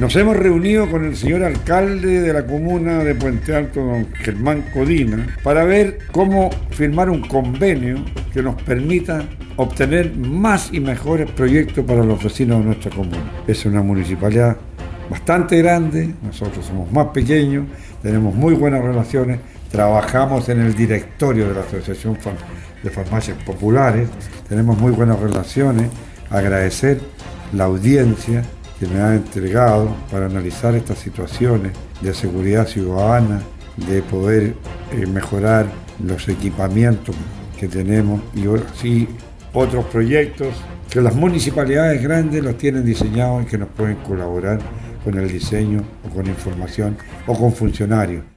Nos hemos reunido con el señor alcalde de la comuna de Puente Alto, don Germán Codina, para ver cómo firmar un convenio que nos permita obtener más y mejores proyectos para los vecinos de nuestra comuna. Es una municipalidad bastante grande, nosotros somos más pequeños, tenemos muy buenas relaciones, trabajamos en el directorio de la Asociación de Farmacias Populares, tenemos muy buenas relaciones, agradecer la audiencia que me ha entregado para analizar estas situaciones de seguridad ciudadana, de poder mejorar los equipamientos que tenemos y así otros proyectos que las municipalidades grandes los tienen diseñados y que nos pueden colaborar con el diseño o con información o con funcionarios.